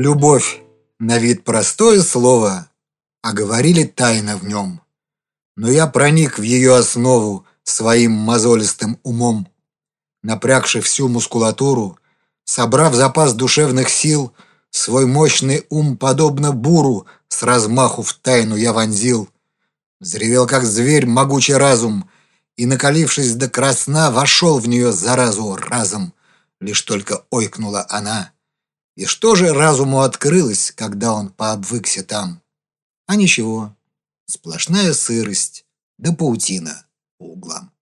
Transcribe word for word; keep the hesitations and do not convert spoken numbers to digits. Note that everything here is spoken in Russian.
Любовь на вид простое слово, а говорили тайна в нем. Но я проник в ее основу своим мозолистым умом. Напрягши всю мускулатуру, собрав запас душевных сил, свой мощный ум, подобно буру, с размаху в тайну я вонзил. Взревел, как зверь, могучий разум, и, накалившись до красна, вошел в нее заразу разом. Лишь только ойкнула она. И что же разуму открылось, когда он пообвыкся там? А ничего, сплошная сырость да паутина по углам.